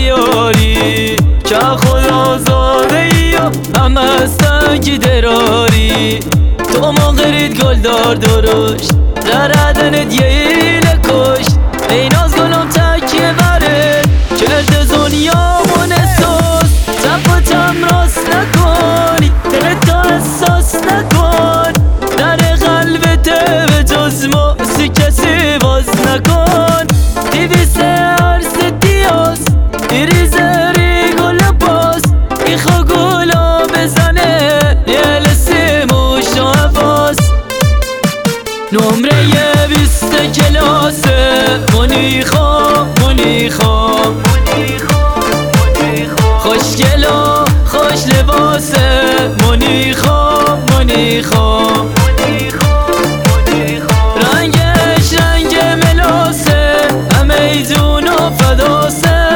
بیاری که خدا زاده ای و هم هستنگی دراری تو مغرید گل دار درشت ردنت یه ایله کشت ای ناز گلم تکیه برد کرده دنیامون احساس تفتم راست نکنی دلت احساس نکن در قلبت به جز ماسی کسی باز نکن دیویسه عرص دیاز ایریزه ری گل باز ایخوا گلا بزنه یه لسی موش و حواس نمره 20 کلاسه منیخا خوشگل و خوش لباسه منیخا رنگش رنگ ملاسه همه ایدون و فداسه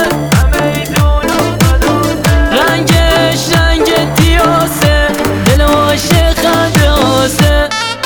رنگش رنگ دیاسه دل عاشق خنده آسه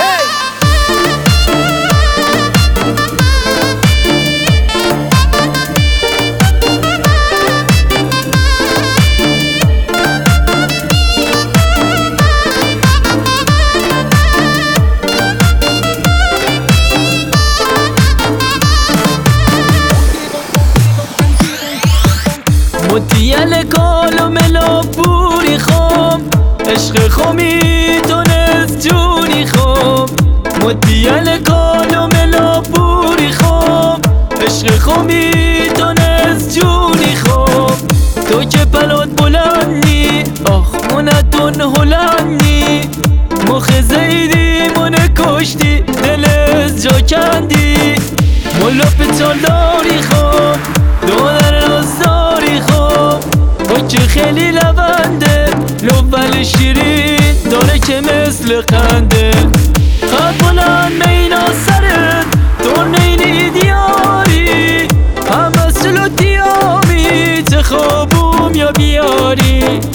مدیل کالو ملا پوری خوام عشق خومی تونست جونی خوام مدیل کالو ملا پوری خوام عشق خومی تونست جونی خوام تو که پلات بلندی آخ منتون هلندی مخ زیدی منه کشتی دل از جا کندی ملا پتال داری خوام دونر نازداری خواب که خیلی لونده لول شیرین داره که مثل خنده خط بلند مینا سرت تو نینی دیاری هم اصل و دیامی تخابوم یا بیاری